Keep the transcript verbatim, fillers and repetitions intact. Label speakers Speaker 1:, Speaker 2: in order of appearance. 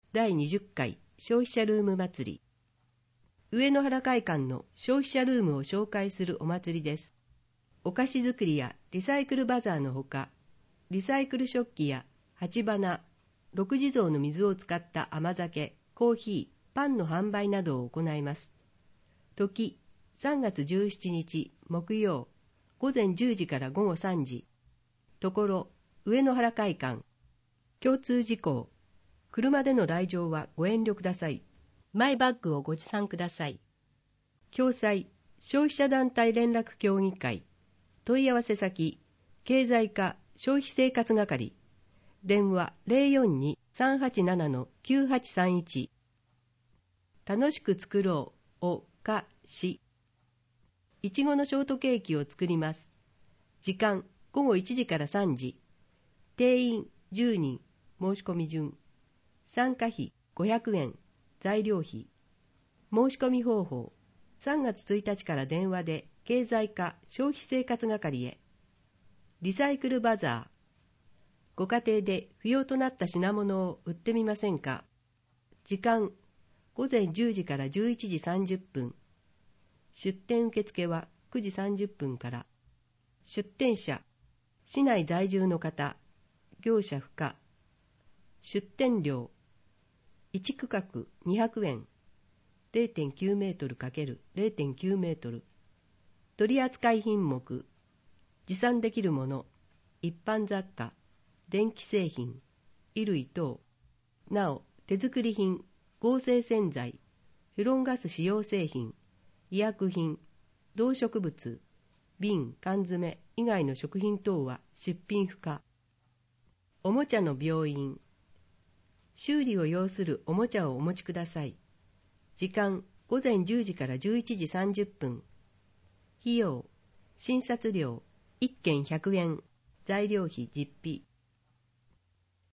Speaker 1: だいにじゅっかい消費者ルーム祭り。上野原会館の消費者ルームを紹介するお祭りです。お菓子作りやリサイクルバザーのほか、リサイクル食器や鉢花、六地蔵の水を使った甘酒、コーヒー、パンの販売などを行います。時、さんがつじゅうしちにち木曜、ごぜんじゅうじからごごさんじ。ところ、上野原会館。共通事項。車での来場はご遠慮ください。マイバッグをご持参ください。共催、消費者団体連絡協議会。問い合わせ先、経済課消費生活係。電話 ゼロよんに さんはちなな きゅうはちさんいち。楽しく作ろう、おかし。いちごのショートケーキを作ります。時間、ごごいちじからさんじ。定員じゅうにん、申し込み順。参加費ごひゃくえん、材料費。申し込み方法、さんがつついたちから電話で経済課消費生活係へ。リサイクルバザー。ご家庭で不要となった品物を売ってみませんか。時間、ごぜんじゅうじからじゅういちじさんじゅっぷん。出店受付はくじさんじゅっぷんから。出店者、市内在住の方、業者不可。出店料、いち区画にひゃくえん、れいてんきゅうメートル×れいてんきゅうメートル。取扱品目、持参できるもの、一般雑貨、電気製品、衣類等。なお、手作り品、合成洗剤、フロンガス使用製品、医薬品、動植物、瓶、缶詰以外の食品等は出品不可。おもちゃの病院。修理を要するおもちゃをお持ちください。時間、ごぜんじゅうじからじゅういちじさんじゅっぷん。費用、診察料、いっけんひゃくえん、材料費実費。